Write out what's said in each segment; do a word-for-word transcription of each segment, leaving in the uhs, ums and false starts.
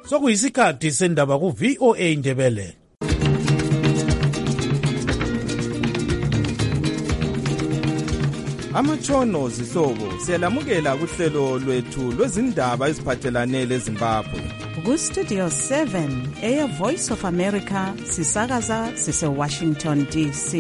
sokuyisikhathi sendaba ku V O A Ndebele. Amatshono zihlobo siyalamukela kuhlelo lwethu lwezindaba eziphathelane leZimbabwe. Ku Studio seven, Air Voice of America, sisakaza sise Washington D C.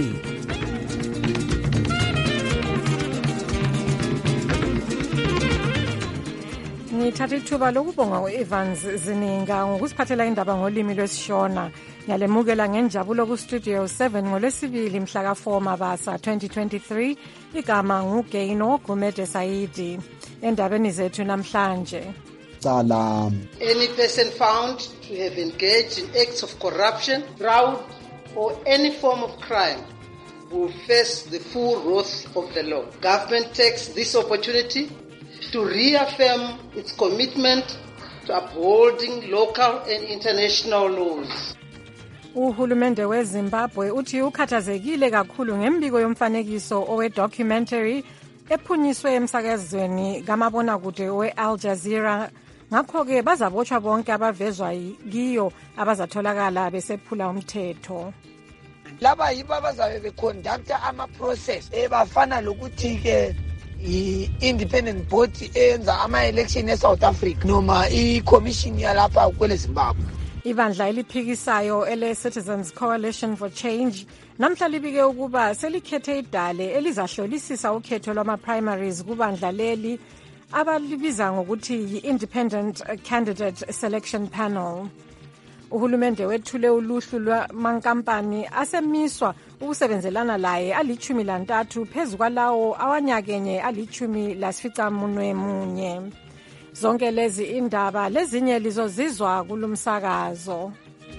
Ngithatha ithuba lokubonga u-Evans Zininga ngokusiphathela indaba ngolimi lwesishona. Ngiyalemukela ngenjabulo ku Studio seven ngolwesibili mhla ka four Mabasa twenty twenty-three. Igama nguGaino Gumede Saidi. Endabeni zethu namhlanje. Salam. Any person found to have engaged in acts of corruption, fraud, or any form of crime will face the full wrath of the law. Government takes this opportunity to reaffirm its commitment to upholding local and international laws. Uhulumende weZimbabwe uthi ukhathazekile kakhulu ngembiko yomfanekiso owe documentary ephunyiswe emsakazweni kamabonakude we Al Jazeera. Ngakho ke bazabotshwa bonke abavezwa kiyo abazatholakala besephula umthetho. Laba yibo abazabe beconducta ama process ebafana lokuthi ke i-independent body eyenza ama-election e-South Africa noma i-commission yalapha kwele Zimbabwe. Ibandla eliphikisayo ele-Citizens Coalition for Change namhla libike ukuba selikhethe idale elizahlolisisa ukhetho lwama-primaries kubandla leli abalibiza ngokuthi yi-Independent Candidate Selection Panel. Uhulumende wethule uluhlu lwamankampani asemiswa ukusebenzelana laye alichumi lantathu phezu kwalawo awanyakenye alichumi lasificamunwe munye. Zonke lezi indaba lezinye lizozizwa kulumsakazo.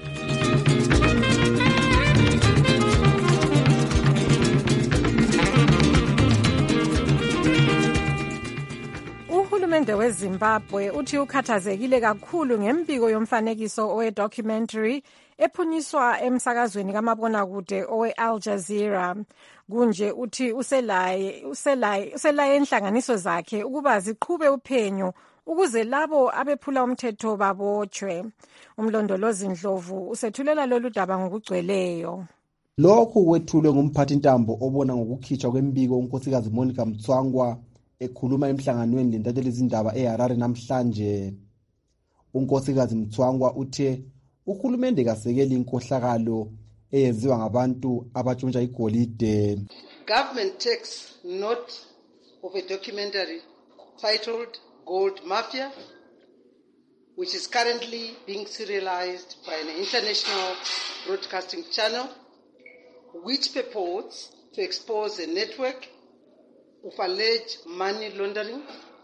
Uhulumende weZimbabwe uthi ukhathazekile kakhulu ngembiko yomfanekiso owe documentary ephunyiswa emsakazweni kamabonakude owe Al Jazeera. Kunje uthi uselaye uselaye uselaye inhlanganiso zakhe ukuba ziqhube uphenyo ukuze labo abephula umthetho babotshwe. Umlondolozi Ndlovu usethulela lolu daba ngokugcweleyo. Lokhu kwethulwe ngumphathi ntambo obona ngokukhitshwa kwembiko unkosikazi Monica Mtswangwa ekhuluma emhlanganweni lentatheli izindaba eHarare namhlanje. Unkosikazi Mtswangwa uthe uhulumende kasekeli inkohlakalo eyenziwa ngabantu abatshontsha igolide. Government takes note of a documentary titled Gold Mafia, which is currently being serialized by an international broadcasting channel, which purports to expose a network of alleged money laundering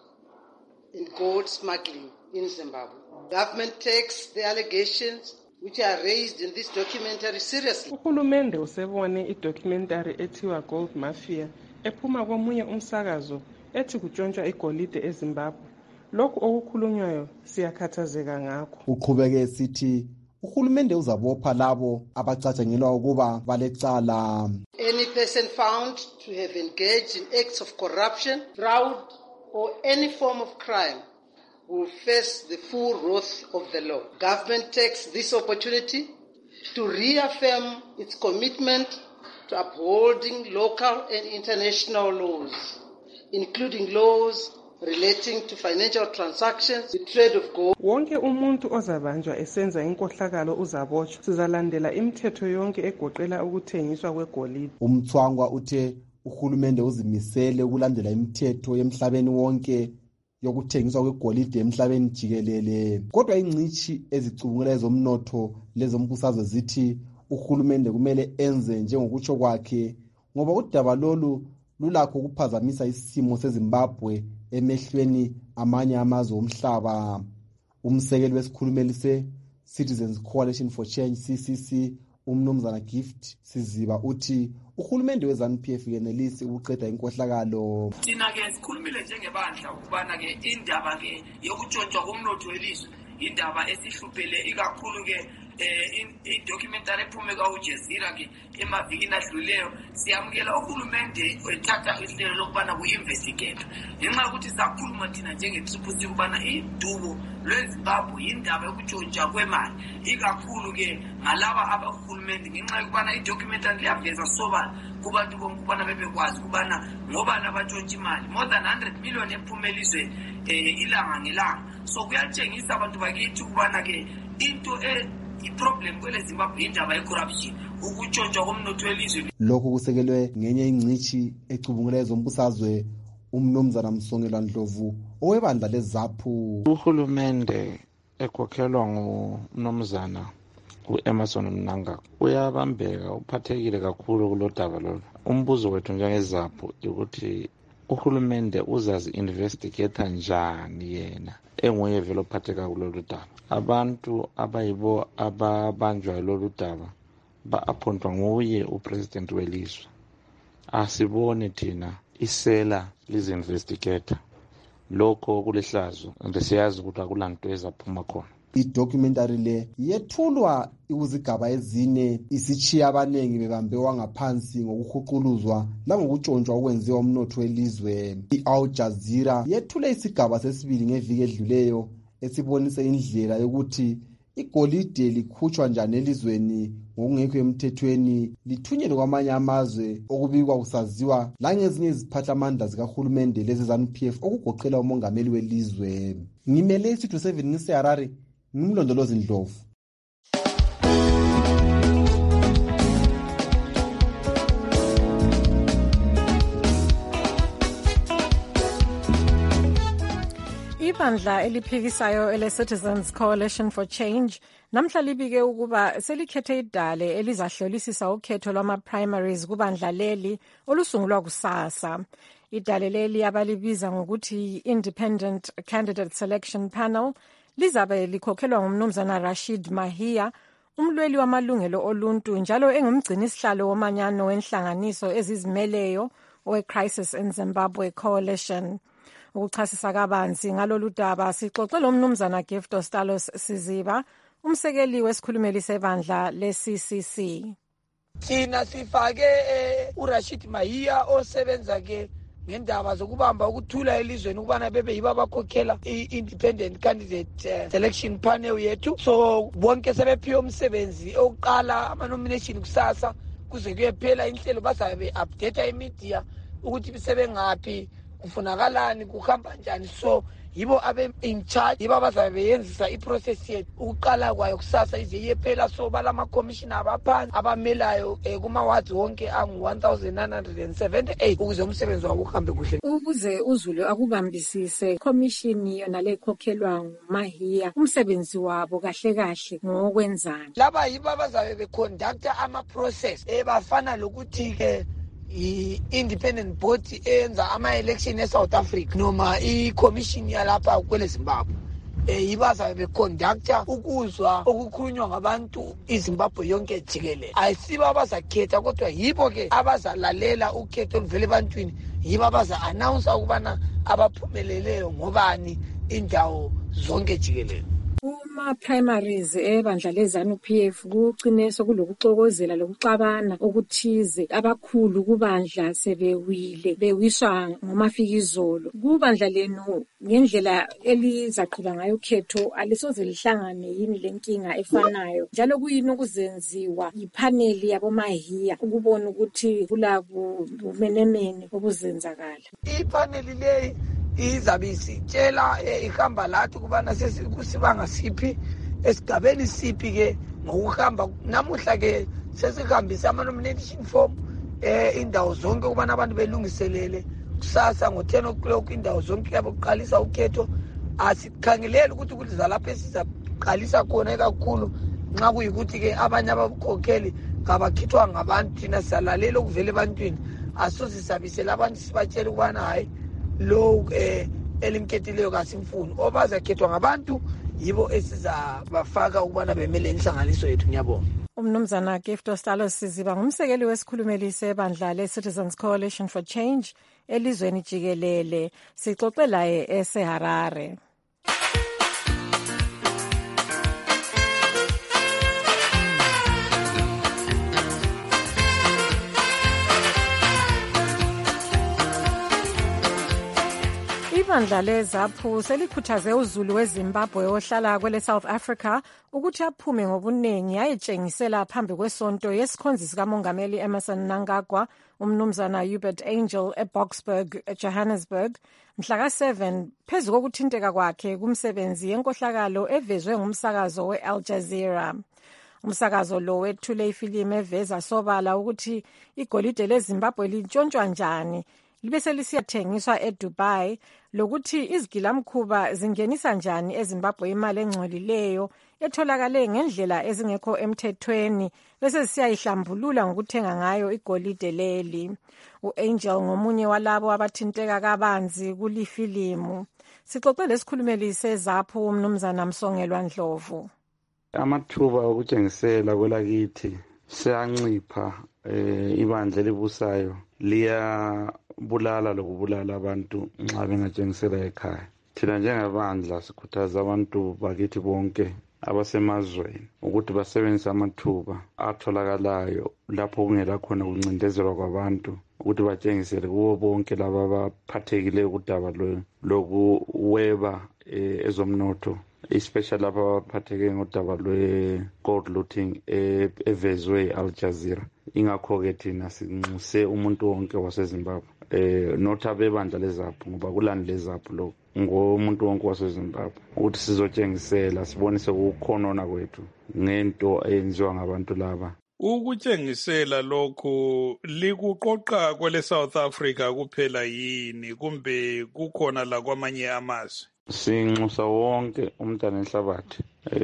and gold smuggling in Zimbabwe. Government takes the allegations which are raised in this documentary seriously. Uhulumende usebone idocumentary ethiwa Gold Mafia ephuma komunye umsakazo ethi kutshontshwa igolide eZimbabwe. Lokhu okukhulunywayo siyakhathazeka ngakho. Uqhubeke sithi uhulumende uzabopha labo abacatshangelwa ukuba balecala. Any person found to have engaged in acts of corruption, fraud, or any form of crime will face the full wrath of the law. Government takes this opportunity to reaffirm its commitment to upholding local and international laws, including laws relating to financial transactions, the trade of gold. Wonke umuntu ozabanjwa esenza inkohlakalo uzabotshwa. Sizalandela imithetho yonke egoqela ukuthengiswa kwegolide. Umthwangwa uthe uhulumende uzimisele ukulandela imithetho yemhlabeni wonke yokuthengiswa kwegolide emhlabeni jikelele. Kodwa ingcishi ezicubungula ezomnotho lezombusazwe zithi uhulumende kumele enze njengokutsho kwakhe ngoba udaba lolu lulakho ukuphazamisa isimo seZimbabwe emehlweni amanye amazwe omhlaba. Umsekeli wesikhulumeli se-Citizens Coalition for Change C C C umnumzana Gift Siziba uthi uhulumende weZANU-P F yenelisi ukuqeda inkohlakalo. Thina ke sikhulumile njengebandla ukubana ke indaba ke yokutshontshwa komnotho welizwe indaba esihluphele ikakhulu ke i-documentary ephume kwa-Aljazeera ke emavikini adluleyo. Siyamukela uhulumende ethatha ihlelo lokubana ku-investigate ngenxa yokuthi sakhuluma thina njenge-Triple C ukubana idubo lweZimbabwe yindaba yokutshontsha kwemali ikakhulu ke ngalaba abahulumende ngenxa yokubana i-documentary liyaveza sobala kubantu bonke ukubana bebekwazi ukubana ngobani abatshontsha imali more than one hundred million ephume elizweni ilanga ngelanga. So kuyatshengisa abantu bakithi ukubana ke into i-problem kwele Zimbabwe indaba ye-corruption ukutshontshwa komnotho welizwe. Lokhu kusekelwe ngenye ingcithi ecubungula ezombusazwe umnumzana Msongelwa Ndlovu owebandla leZAPU. Uhulumende ekhokhelwa ngumnumzana u-Emerson Mnangagwa uyabambeka uphathekile kakhulu kulodaba lolu. Umbuzo wethu njengeZAPU ukuthi uhulumende uzazi investigate njani yena enguye vele ophatheka kulolu daba. Abantu abayibo ababanjwa lolu daba ba-appointwa nguye upresident welizwe. Asibone thina isela lizinvestigator lokho kulihlazo ndisiyazi ukuthi akulanto ezaphuma khona. I-documentary le yethulwa ikuzigaba ezine isichiya abanengi bebambe wangaphansi ngokuhuquluzwa langokutshontshwa okwenziwa umnotho welizwe. I-Al Jazeera yethule isigaba sesibili ngeviki edluleyo esibonise indlela yokuthi igolide likhutshwa njani elizweni ngokungekho emthethweni lithunyelwe kwamanye amazwe okubikwa kusaziwa langezinye iziphathamandla zikahulumende lezi ZANU P F okugoqela umongameli welizwe. Ngimele isitho seven ngiseHarare ngimlondolozi Ndlovu. Ibandla eliphikisayo ele-Citizens Coalition for Change namhla libike ukuba selikhethe idale elizahlolisisa ukhetho lwama-primaries kubandla leli olusungulwa kusasa. Idale leli abalibiza ngokuthi Independent Candidate Selection Panel lizabe likhokhelwa ngumnumzana Rashid Mahia, umlweli wamalungelo oluntu njalo engumgcini sihlalo womanyano wenhlanganiso ezizimeleyo we-Crisis in Zimbabwe Coalition. Ukuchasisa kabanzi ngalolu daba sixoxe lo mnumzana Gift Ostalos Siziba, umsekeli wesikhulumeli sebandla le-C C C. Thina sifake uRashid Mahia osebenza ke ngendaba zokubamba ukuthula elizweni ukubana bebe yiba bakhokhela i-Independent Candidate uh, Selection Panel yethu. So bonke sebephiwe umsebenzi oqala ama-nomination kusasa kuze kuyephela inhlelo bazabe be-update imedia ukuthi bisebengaphi kufunakalani kuhamba njani. So yibo abe in charge, yibo abazabe beyenzisa iprocess yethu ukuqala kwayo kusasa ize iyephela. So balama commissioner abaphansi abamelayo eh, kuma wards wonke angu one thousand nine hundred seventy-eight ukuze umsebenzi wabo uhambe kuhle. Ukuze uzulu akubambisise commission yona lekhokhelwa nguMahia umsebenzi wabo kahle kahle ngokwenzana. Laba yibo abazabe beconduct ama process ebafana lokuthi ke i-independent body eyenza ama-election e-South Africa noma i-commission yalapha kwele Zimbabwe eh ibaza beconductor ukuzwa okukhulunywa ngabantu iZimbabwe yonke jikelele. Ayisiba abazakhetha kodwa yibo ke abazalalela ukhetho oluvele ebantwini, yibo abaza announce ukubana abaphumeleleyo ngobani indawo zonke jikelele. Uma primaries ebandla leZANU P F kucine sokulokuxokozela lokuxabana okuthize abakhulu kubandla sebewile bewiswa ngomafikizolo kubandla lenu ngendlela elizaqhuba ngayo ukhetho alisoze lihlangane yini lenkinga efanayo njalo kuyini ukuzenziwa ipaneli yaboMahia ukubona ukuthi kulabo bumenemene obuzenzakala. Ipaneli le izabe isitshela ihamba lathi kubana sekusibanga siphi esigabeni siphi ke ngokuhamba namuhla ke sesihambisa ama nomination form eh indawo zonke kubana abantu belungiselele kusasa ngo ten o'clock indawo zonke yaboqalisa ukhetho. Asikhangelele ukuthi kuliza lapha esizaqalisa khona kakhulu nxa kuyikuthi ke abanye abakhokheli ngabakhithwa ngabantu thina salalela ukuvela ebantwini asosisabisela abantu sibatshela ukubana hayi lo eh elimkhethileyo kasimfuni obazakhethwa ngabantu yibo esizabafaka ukubana bemele inhlanganiso yethu. Ngiyabonga. Umnumzana Gift Ostalos Siziba ngumsekeli wesikhulumeli sebandla le-Citizens Coalition for Change elizweni jikelele. Sixoxe laye eseHarare. Ibandla leZAPU selikhuthaze uZulu weZimbabwe ohlala kwele South Africa ukuthi aphume ngobuningi ayetshengisela phambi kwesonto yesikhonzi sikamongameli Emmerson Mnangagwa umnumzana Hubert Angel eBoksburg eJohannesburg mhla ka seven phezu kokuthinteka kwakhe kumsebenzi yenkohlakalo evezwe ngumsakazo weAl Jazeera. Umsakazo lo wethule ifilimu eveza sobala ukuthi igolide leZimbabwe lintshontshwa njani libe selisiyathengiswa eDubai lokuthi izigilamkhuba zingenisa njani eZimbabwe imali engcolileyo etholakale ngendlela ezingekho emthethweni bese siyayihlambulula ngokuthenga ngayo igolide leli. uAngel ngomunye walabo abathinteka kabanzi kulifilimu. Sixoxe lesikhulumeli seZAPU umnumzana Msongelwa Ndlovu. Amathuba okutshengisela kwelakithi siyancipha eh ibandla elibusayo liya bulala lokubulala abantu nxa bengatshengisela ekhaya. Thina njengebandla sikhuthaza abantu bakithi bonke abasemazweni ukuthi basebenzise amathuba atholakalayo lapho kungela khona kuncindezelwa kwabantu ukuthi batshengisele kubo bonke laba abaphathekileyo kudaba lokuweba ezomnotho, especially lapha abaphatheke ngodaba lwe-gold looting evezwe Al Jazeera. Ingakho-ke thina sinxuse umuntu wonke waseZimbabwe eh notha bebandla leZAPU ngoba kulani leZAPU lo ngomuntu wonke waseZimbabwe ukuthi sizotshengisela sibonise ukukhonona kwethu ngento eyenziwa ngabantu laba. Ukutshengisela lokho likuqoqa kwele South Africa kuphela yini kumbe kukhona la kwamanye amazwe? Sinxusa wonke umntana enhlabathi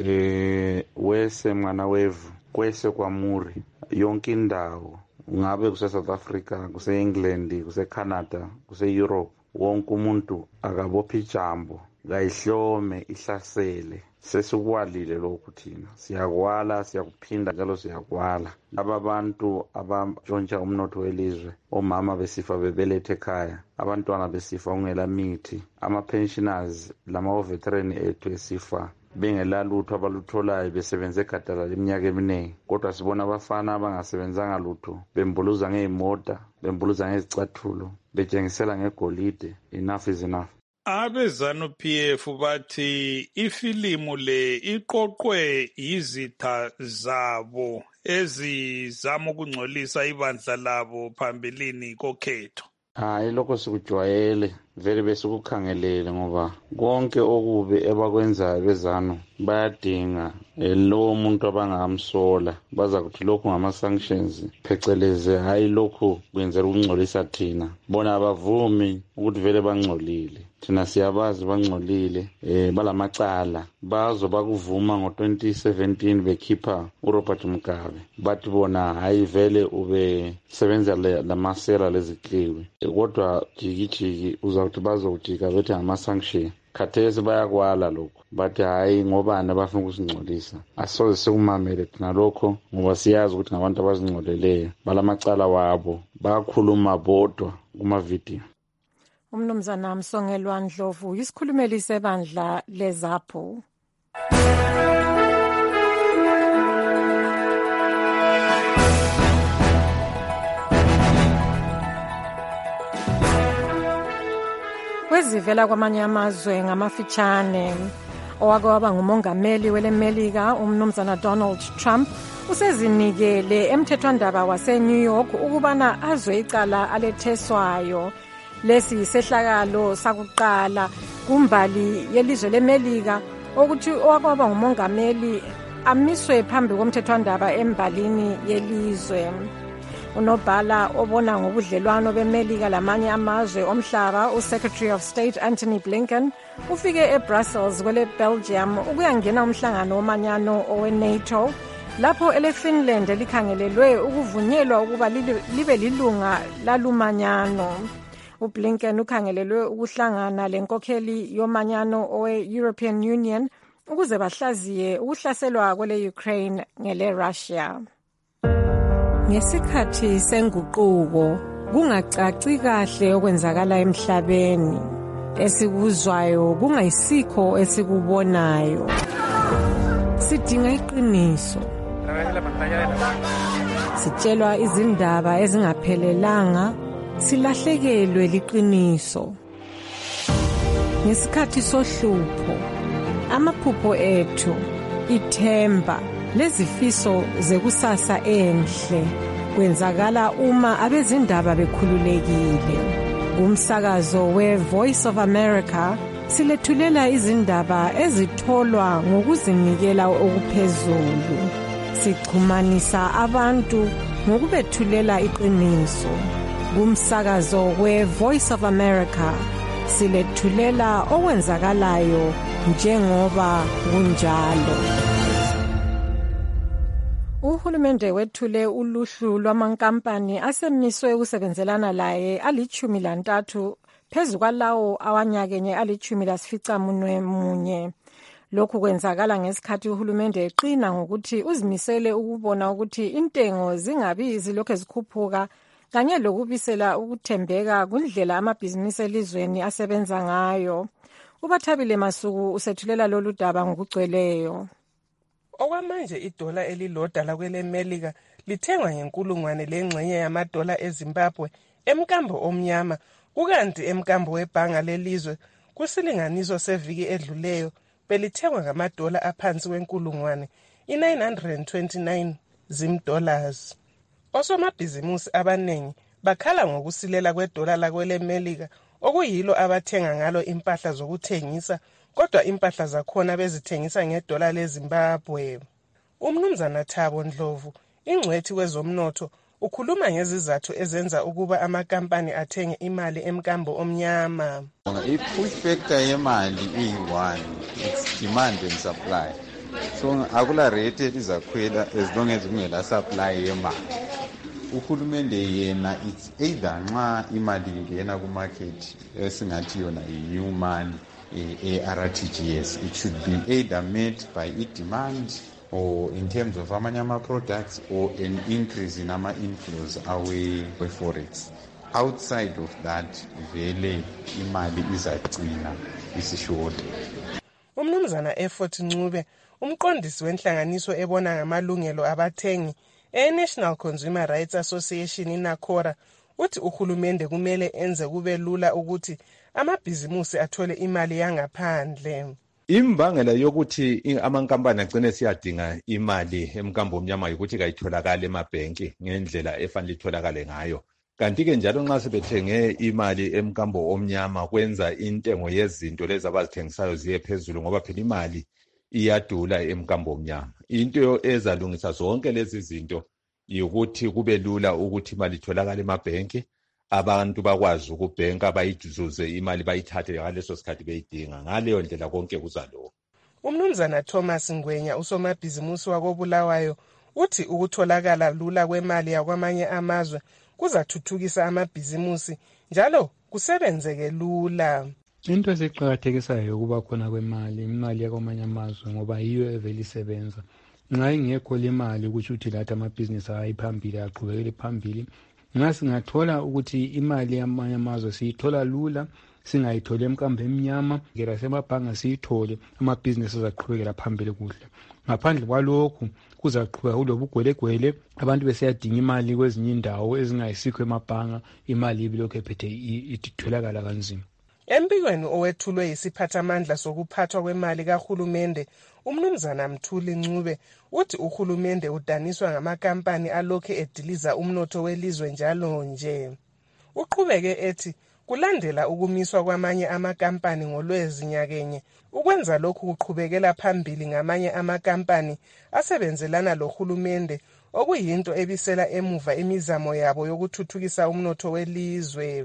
eh wese mwana wevu kwese kwaMuri yonke indawo ngabe kuse South Africa kuse England kuse Canada kuse Europe wonke umuntu akabopha ijambo kayihlome ihlasele. Sesikwalile lokhu thina siyakwala siyakuphinda njalo siyakwala. Laba bantu abantshontsha umnotho welizwe, omama besifa bebelethe ekhaya, abantwana besifa ungela mithi, ama pensioners lama veteran ethu esifa bengela lutho abalutholayo besebenze egadala leminyaka eminingi. Kodwa sibona abafana abangasebenzanga lutho bembuluza ngeemota, bembuluza ngezicathulo, betshengisela ngegolide. Enough is enough. Abe ZANU-P F bathi ifilimu le iqoqwe yizitha zabo ezizama ukungcolisa ibandla labo phambilini kokhetho. Hayi lokho sikujwayele vele besikukhangelele ngoba konke okube ebakwenzayo bezanu bayadinga lo muntu abangamsola baza kuthi lokho ngama sanctions pheceleze hayi lokho kwenzela ukungcolisa thina bona abavumi ukuthi vele bangcolile. Thina siyabazi bangcolile eh balamacala bazo bakuvuma ngo twenty seventeen bekhipha uRobert Mugabe bathi bona hayi vele ube sebenza lamasela lezikliwe kodwa jikijiki uzawuthi bazojika bethi ngama sanction. Khathesi bayakwala lokho bathi hayi ngobani abafuna ukusingcolisa. Asoze sikumamele thina lokho ngoba siyazi ukuthi ngabantu abazingcoleleyo balamacala wabo bayakhuluma bodwa kuma video. Umnumzana Msongelwa Ndlovu isikhulumeli sebandla leZAPU. Kwezivela kwamanye amazwe ngamafitshane owakwaba ngumongameli welemelika umnumzana Donald Trump usezinikele emthethwandaba wase-New York ukubana azwe icala aletheswayo. Lesi yisehlakalo sakuqala kumbali yelizwe lemelika ukuthi owakwaba ngumongameli amiswe phambi komthethwandaba embalini yelizwe. Unobhala obona ngobudlelwano bemelika lamanye amazwe omhlaba uSecretary of State Anthony Blinken ufike eBrussels kwele Belgium ukuyangena umhlangano womanyano owe-NATO lapho ele-Finland likhangelelwe ukuvunyelwa ukuba libe lilunga lalumanyano. uBlinken ukhangelelwe ukuhlangana lenkokheli yomanyano owe-European Union ukuze bahlaziye ukuhlaselwa kwele Ukraine ngele Russia. Ngesikhathi senguquko kungacaci kahle okwenzakala emhlabeni esikuzwayo kungayisikho esikubonayo. Sidinga iqiniso. Sitshelwa izindaba ezingaphelelanga silahlekelwe liqiniso. ngesikhathi sohlupho, amaphupho ethu, ithemba lezifiso zekusasa enhle kwenzakala uma abezindaba bekhululekile. Kumsakazo we-Voice of America silethulela izindaba ezitholwa ngokuzinikela okuphezulu. Sichumanisa abantu ngokubethulela iqiniso. Kumsakazo we-Voice of America silethulela okwenzakalayo njengoba kunjalo. Uhulumende wethule uluhlu lwamankampani asemiswe ukusebenzelana laye alichumi lantathu phezu kwalawo awanyakenye alichumi lasificamunwemunye. Lokhu kwenzakala ngesikhathi uhulumende eqina ngokuthi uzimisele ukubona ukuthi intengo zingabi zilokhu zikhuphuka kanye lokubisela ukuthembeka kundlela amabhizinisi elizweni asebenza ngayo. Ubathabile Masuku usethulela lolu daba ngokugcweleyo. Okwamanje idola elilodwa lakwelemelika lithengwa ngenkulungwane lengxenye yamadola eZimbabwe emkambo omnyama, kukanti emkambo webhanga lelizwe kusilinganiso seviki edluleyo belithengwa ngamadola aphansi kwenkulungwane i-nine hundred twenty-nine zim dollars. Osomabhizimusi abanengi bakhala ngokusilela kwedola lakwelemelika okuyilo abathenga ngalo impahla zokuthengisa, kodwa impahla zakhona bezithengisa ngedola leZimbabwe. Umnumzana Thabo Ndlovu, ingcwethi kwezomnotho, ukhuluma ngezizathu ezenza ukuba amakampani athenge imali emkambo omnyama. I-push factor yemali iyi-one, it's demand and supply. So akula rate elizakhwela as long as kungela supply yemali. Uhulumende yena it's either nxa imali ingena kumarket esingathi yona i-new money, e-R T G S, it should be either met by i-demand or in terms of amanyama products or an increase in ama inflows away kwe-forex. Outside of that, vele imali izagcina isishota. Umnumzana Effort Ncube, umqondisi wenhlanganiso ebona ngamalungelo abathengi e-National Consumer Rights Association iNACORA, uthi uhulumende kumele enze kube lula ukuthi amabhizimusi athole imali yangaphandle. Imbangela yokuthi amankampani agcine siyadinga imali emkambo omnyama ukuthi kayitholakala emabhenki ngendlela efanele itholakale ngayo. Kanti ke njalo nxa sebethenge imali emkambo omnyama kwenza intengo yezinto lezi abazithengisayo ziye phezulu ngoba phela imali iyadula emkambo omnyama. Into ezalungisa zonke lezi zinto ukuthi kube lula ukuthi imali itholakala emabhenki, abantu bakwazi ukubhenka bayijuzuze imali bayithathe ngaleso sikhathi beyidinga. Ngaleyo ndlela konke kuzalokho. Umnumzana Thomas Ngwenya, usomabhizimusi wakobulawayo, uthi ukutholakala lula kwemali yakwamanye amazwe kuzathuthukisa amabhizimusi njalo kusebenzeke lula. Into esiqhakathekisayo ukuba khona kwemali, imali yakwamanye amazwe ngoba yiyo evele isebenza. Nxa ingekho le mali ukuthi uthi lathi amabhizinisi ayiphambili aqhubekele phambili. Nxa singathola ukuthi imali yamanye amazwe siyithola lula, singayitholi emkambo emnyama, ngela semabhanga siyithole, amabhizinisi azaqhubekela phambili kuhle. Ngaphandle kwalokhu kuzaqhubeka kulobugwelegwele, abantu besiyadinga imali kwezinye indawo ezingayisikho emabhanga, imali ibilokhu ephethe itholakala kanzima. Embikweni owethulwe yisiphathamandla sokuphathwa kwemali kahulumende, umnumzana Mthuli Ncube uthi uhulumende udaniswa ngamakampani alokhu ediliza umnotho welizwe njalo nje. Uqhubeke ethi kulandela ukumiswa kwamanye amakampani ngolwezi nyakenye, ukwenza lokhu kuqhubekela phambili ngamanye amakampani asebenzelana lohulumende okuyinto ebisela emuva imizamo yabo yokuthuthukisa umnotho welizwe.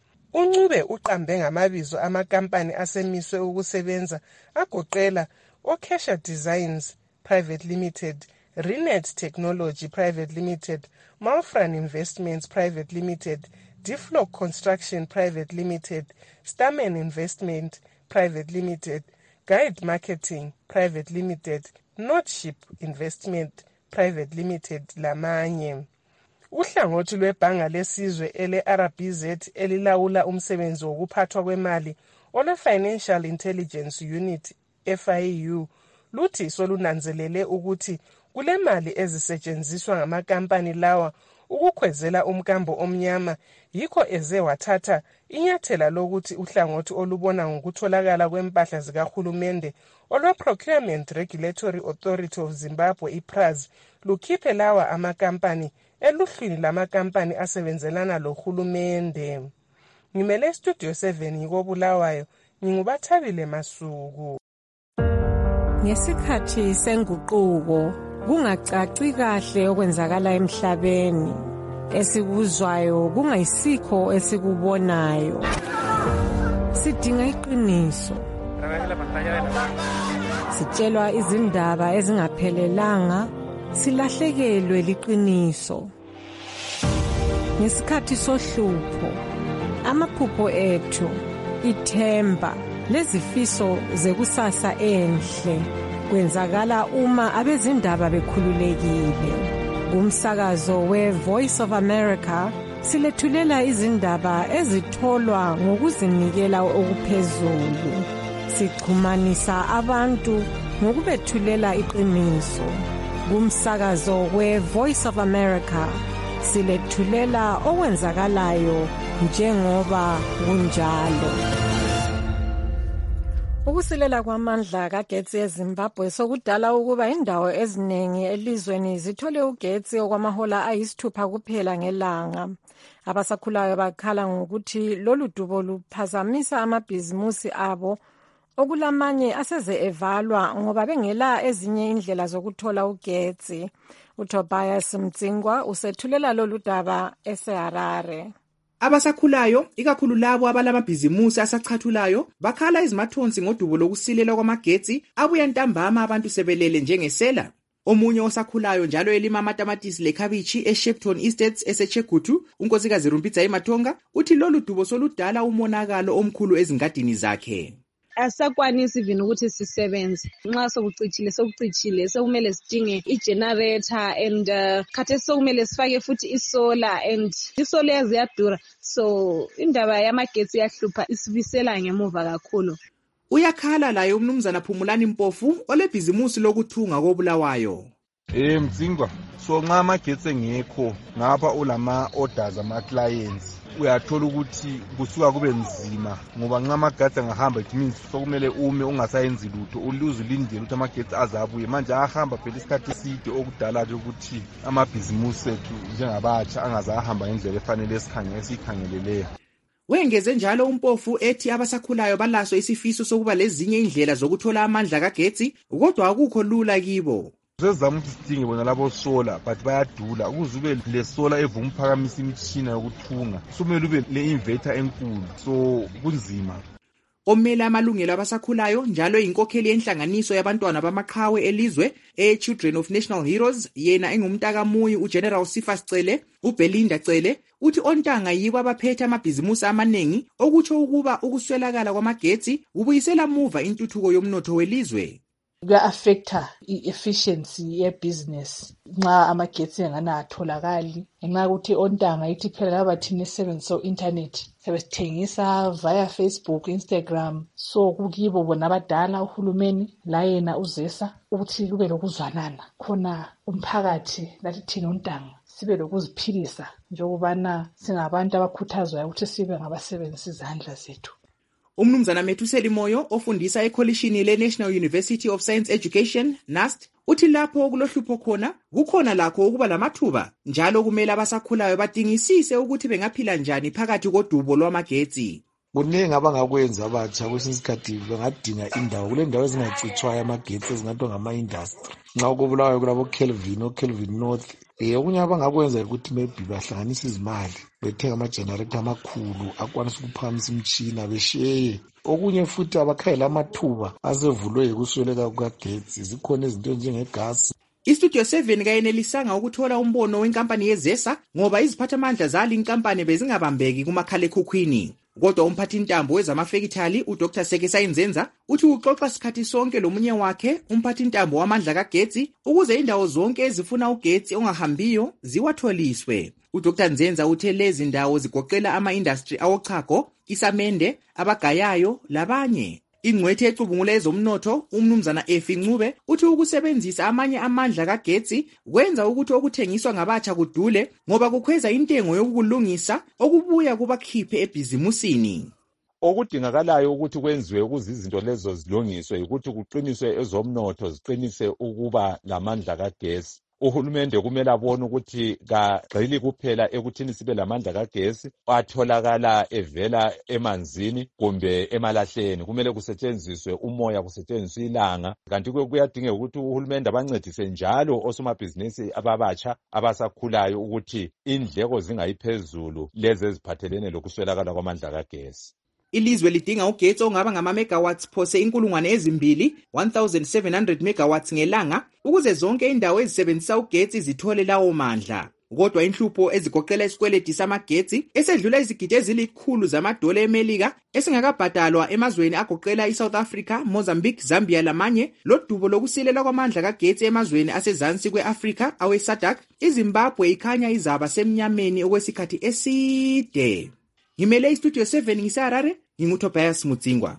Uncube uqambe ngamabizo amakampani asemiswe ukusebenza agoqela Okesha Designs Private Limited, Renet Technology Private Limited, Malfran Investments Private Limited, Diflock Construction Private Limited, Stamen Investment Private Limited, Guide Marketing Private Limited, Noteship Investment Private Limited lamanye. Uhlangothi lwebhanga lesizwe ele-R B Z elilawula umsebenzi wokuphathwa kwemali ole Financial Intelligence Unit F I U luthi solunanzelele ukuthi kule mali ezisetshenziswa ngamakampani lawa ukukhwezela umkambo omnyama, yikho eze wathatha inyathela lokuthi uhlangothi olubona ngokutholakala kwempahla zikahulumende olwe-Procurement Regulatory Authority of Zimbabwe, I-PRAZ, lukhiphe lawa amakampani eluhlwini lamakampani asebenzelana lohulumende. Ngimele Studio seven ngikobulawayo, ngingubathabile Masuku. Ngesikhathi senguquko kungacaci kahle okwenzakala emhlabeni, esikuzwayo kungayisikho esikubonayo. Sidinga iqiniso. Sitshelwa izindaba ezingaphelelanga, silahlekelwe liqiniso. Ngesikhathi sohlupho, amaphupho ethu, ithemba lezifiso zekusasa enhle kwenzakala uma abezindaba bekhululekile. Kumsakazo we-Voice of America silethulela izindaba ezitholwa ngokuzinikela okuphezulu. Sixhumanisa abantu ngokubethulela iqiniso. Kumsakazo we-Voice of America silethulela okwenzakalayo njengoba kunjalo. Ukusilela kwamandla kagetsi eZimbabwe sokudala ukuba indawo eziningi elizweni zithole ugetsi okwamahola ayisithupha kuphela ngelanga. Abasakhulayo bakhala ngokuthi lolu dubo luphazamisa amabhizimusi abo, okulamanye aseze evalwa ngoba bengela ezinye indlela zokuthola ugetsi. uTobias Mtsingwa usethulela lolu daba eseHarare. Abasakhulayo, ikakhulu labo abalamabhizimusi asachathulayo, bakhala izimathonsi ngodubo lokusilela kwamagetsi abuya ntambama abantu sebelele njengesela. Omunye osakhulayo njalo elima amatamatisi lekhabichi eShepton Estates eseChegutu, unkosikazi Rumpitsa Imatonga, uthi lolu dubo soludala umonakalo omkhulu ezingadini zakhe. Asakwanisi even ukuthi sisebenze nxa sokucicile sokucicile sokumele sidinge igenerator and uh, khathesi sokumele sifake futhi isolar and isolar ziyadura, so indaba yamagetsi yahlupha isibisela ngemuva kakhulu. Uyakhala laye umnumzana Phumulani Mpofu olebhizimusi lokuthunga koBulawayo. Eh Mtsingwa, so nxa amagetsi engekho ngapha ulama orders ama clients uyathola ukuthi kusuka kube nzima ngoba nxa amagetsi angahamba it means sokumele ume ungasayenzi lutho, uluze ulindele ukuthi amagetsi azabuye. Manje ahamba phela isikhathi eside okudala ukuthi amabhizimusi ethu njengabatsha angazahamba ngendlela efanele esikhangele esikhangeleleyo. Wengeze njalo uMpofu ethi abasakhulayo balaso isifiso sokuba lezinye indlela zokuthola amandla kagetsi, kodwa akukho lula kibo. Sezama ukuthi sidinge bona labo solar but bayadula. Ukuze ube le solar evuma uphakamisa imithina yokuthunga kumele ube le inverter enkulu, so kunzima. Omela amalungelo abasakhulayo njalo inkokheli yenhlanganiso yabantwana bamaqhawe elizwe e-Children of National Heroes, yena engumntaka Muyi uGeneral Sifas Cele, uBelinda Cele, uthi ontanga yibo abaphethe amabhizimusi amaningi, okutsho ukuba ukuswelakala kwamagetsi kubuyisela muva intuthuko yomnotho welizwe. Kuya-affecta i-efficiency ye-business nxa amagetsi engana atholakali, ngenxa ukuthi ontanga ithi phela laba thina esebenzisa u-internet sebesithengisa via Facebook, Instagram, so kukibo bona abadala uhulumeni la yena uzesa ukuthi kube lokuzwanana khona umphakathi lathi thina ontanga sibe lokuziphilisa njengobana singabantu abakhuthazwayo ukuthi sibe ngabasebenzisa izandla zethu. Umnumzana Methuseli Moyo ofundisa ekholishini le-National University of Science Education, N U S T, uthi lapho okulohlupho khona kukhona lakho ukuba lamathuba, njalo kumele abasakhulayo badingisise ukuthi bengaphila njani phakathi kodubo lwamagetsi. Kuningi abangakwenza abatsha kwesinye isikhathi bangadinga indawo kule ndawo ezingacitshwayo amagetsi ezingathwa ngama-industry. Nxa kubulawayo kulabo Kelvin, oKelvin North, eh okunye abangakwenza ukuthi maybe bahlanganise izimali bethenga ama-generator amakhulu akwanisa ukuphakamisa imishina besheye. Okunye futhi abakhayela amathuba asevulwe yikusweleka kukagetsi, zikhona izinto njengegasi. Istudio seven kayenelisanga ukuthola umbono wenkampani yeZESA ngoba iziphathamandla zali inkampani bezingabambeki kumakhalekhukhwini. Kodwa umphathintambo wezamafekithali uDr Sekesa Inzenza uthi uxoxa sikhathi sonke lomunye wakhe umphathintambo wamandla kagetsi ukuze indawo zonke ezifuna ugetsi ongahambiyo ziwatholiswe. uDr Nzenza uthe lezi ndawo zigoqela ama-industry awochago, isamende, abagayayo labanye. ingcwethi ecubungula ezomnotho umnumzana Efi Ncube uthi ukusebenzisa amanye amandla kagetsi kwenza ukuthi okuthengiswa ngabatsha kudule ngoba kukhweza intengo yokulungisa okubuya kubakhiphe ebhizimusini. Okudingakalayo ukuthi kwenziwe ukuze izinto lezo zilungiswe ukuthi kuqiniswe ezomnotho ziqinise ukuba lamandla kagesi. Uhulumende kumele abone ukuthi kagxili kuphela ekuthini sibe lamandla kagesi atholakala evela emanzini kumbe emalahleni. Kumele kusetshenziswe umoya, kusetshenziswe ilanga. Kanti kuyadingeka ukuthi uhulumende abancedise njalo osomabhizinisi ababatsha abasakhulayo ukuthi indleko zingayiphezulu lezi eziphathelene lokuswelakala kwamandla kagesi. Ilizwe lidinga ugetsi ongaba ngama megawatts phose inkulungwane ezimbili one thousand seven hundred megawatts ngelanga ukuze zonke indawo ezisebenzisa ugetsi zithole lawo mandla. Kodwa inhlupho ezigoqela isikweledi samagetsi esedlula izigidi ezilikhulu zamadola eMelika esingakabhadalwa emazweni agoqela iSouth Africa, Mozambique, Zambia lamanye lodubo lokusilela kwamandla kagetsi emazweni asezansi kweAfrika awe S A D C, iZimbabwe ikhanya izaba semnyameni okwesikhathi eside. Ngimele istudio seven ngiseharare, nginguTobias Mutsingwa.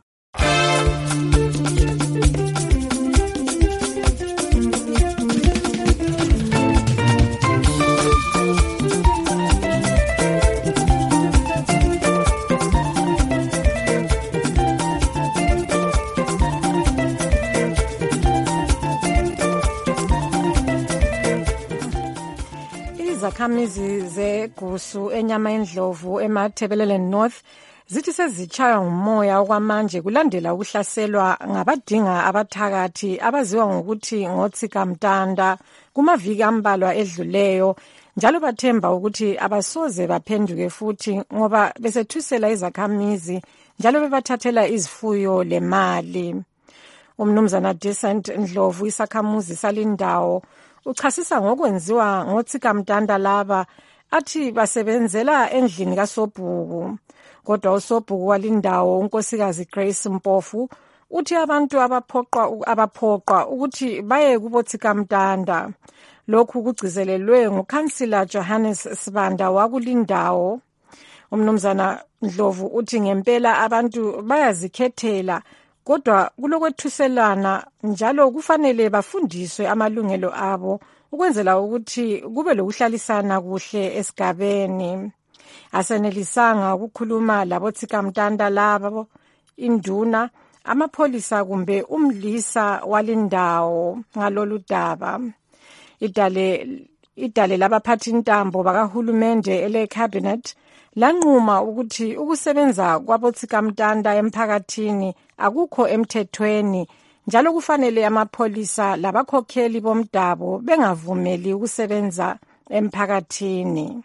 Izakhamizi zeGusu enyama endlovu eMathebelele North zithi sezitshaywa ngumoya okwamanje kulandela ukuhlaselwa ngabadinga abathakathi abaziwa ngokuthi ngotsikamtanda kumaviki ambalwa edluleyo, njalo bathemba ukuthi abasoze baphenduke futhi ngoba besethusela izakhamizi njalo bebathathela izifuyo lemali. Umnumzana Decent Ndlovu, isakhamuzi salindawo, uchasisa ngokwenziwa ngotsikamtanda laba, athi basebenzela endlini kaSobhuku. Kodwa uSobhuku walindawo unkosikazi Grace Mpofu uthi abantu abaphoqwa abaphoqwa ukuthi baye kubotsikamtanda. Lokhu kugcizelelwe ngukhansila Johannes Sibanda wakulindawo. Umnumzana Ndlovu uthi ngempela abantu bayazikhethela, kodwa kulokwethuselana njalo kufanele bafundiswe amalungelo abo ukwenzela ukuthi kube lokuhlalisana kuhle esigabeni. Asenelisanga ukukhuluma labotsikamtanda labo induna, amapholisa kumbe umlisa walindawo ngalolu daba. Idale idale labaphathi intambo bakahulumende ele cabinet lanquma ukuthi ukusebenza kwabotsikamtanda emphakathini akukho emthethweni, njalo kufanele amapholisa labakhokheli bomdabo bengavumeli ukusebenza emphakathini.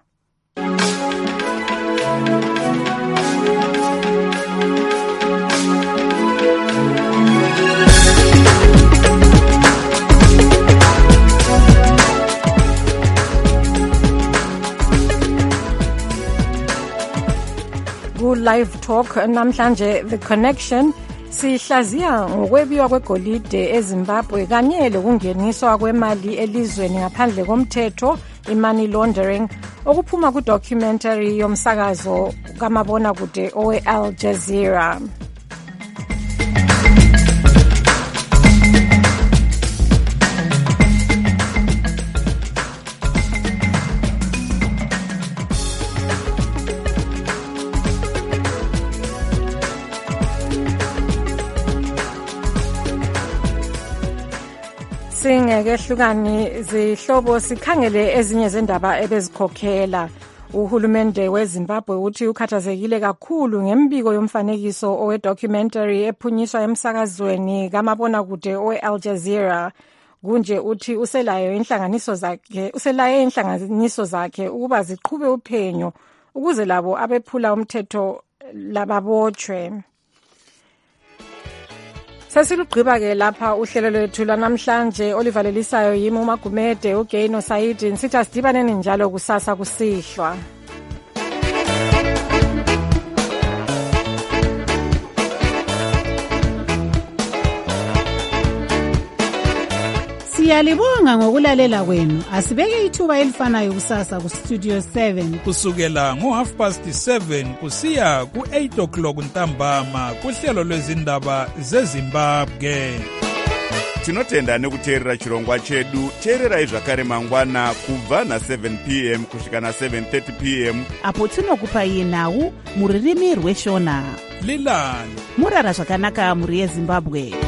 Live Talk namhlanje The Connection sihlaziya ngokwebiwa kwegolide eZimbabwe kanye lokungeniswa kwemali elizweni ngaphandle komthetho, i-money laundering, okuphuma ku-documentary yomsakazo kamabona kude owe Al Jazeera. Singekehlukani zihlobo sikhangele ezinye zendaba ebezikhokhela. Uhulumende weZimbabwe uthi ukhathazekile kakhulu ngembiko yomfanekiso owe documentary ephunyiswa emsakazweni kamabona kude owe Al Jazeera. Kunje uthi uselayo inhlanganiso zakhe uselaye inhlanganiso zakhe ukuba ziqhube uphenyo ukuze labo abephula umthetho lababotshwe. Sesilugqiba ke lapha uhlelo lwethu lanamhlanje olivalelisayo yimi uMagumede uGay noSaidi. Nsithi asidibaneni njalo kusasa kusihlwa. Siyalibonga ngokulalela kwenu. Asibeke ithuba elifanayo kusasa ku Studio seven. Kusukela ngo half past seven kusiya ku eight o'clock ntambama kuhlelo lwezindaba zeZimbabwe. Tinotenda nekuteerera chirongwa chedu. Teererai zvakare mangwana kubva na seven p m kusvika na seven thirty p m apo tinokupai nhau muririmi rweshona. Lilani murara zvakanaka muri yeZimbabwe.